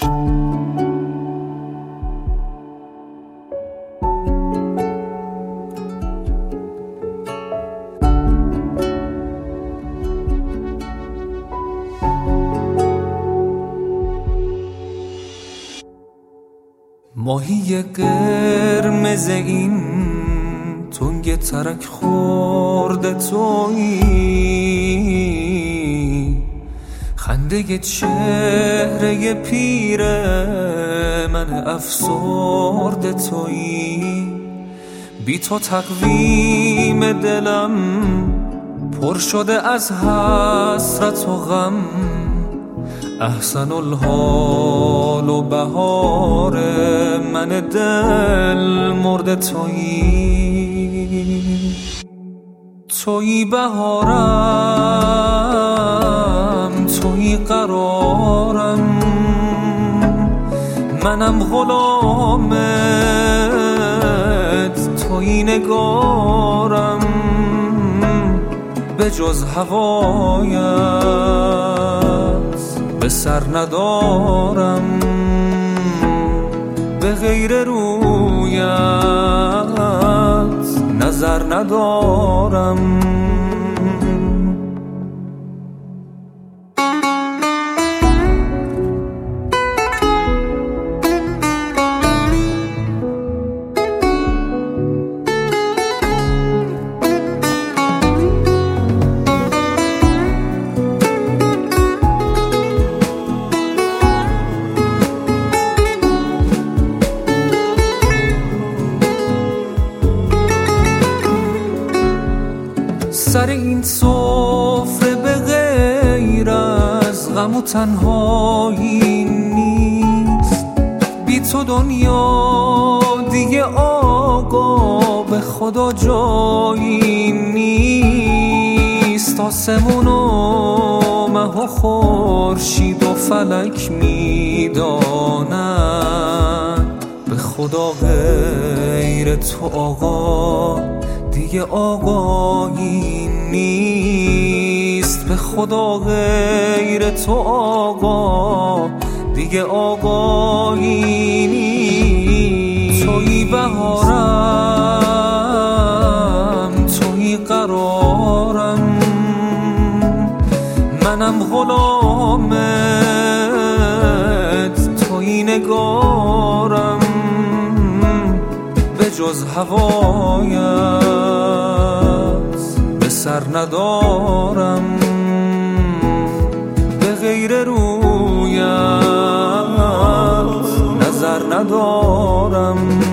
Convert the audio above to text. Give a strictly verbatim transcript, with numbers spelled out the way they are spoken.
ماهی قرمز این تنگ ترک خورده تویی، خنده چهره پیر من افسرده تویی. بی تو تقویم دلم پر شده از حسرت و غم، احسن الحال و بهار من دل مرده تویی. تویی بهارم، تویی قرارم، منم غلامت، تویی نگارم، به جز هوایت به سر ندارم، به غیر رویت نظر ندارم. سر این سفره به غیر از غم و تنهایی نیست، بی تو دنیا دیگه آقا به خدا جایی نیست. آسمون و مه و خورشید و فلک میدانن، به خدا غیر تو آقا دیگه آقایی نیست. به خدا غیر تو آقا دیگه آقایی نیست. تویی بهارم، تویی قرارم، منم غلامت، تویی نگارم، به جز هوایت به سر ندارم، به غیر رویت نظر ندارم.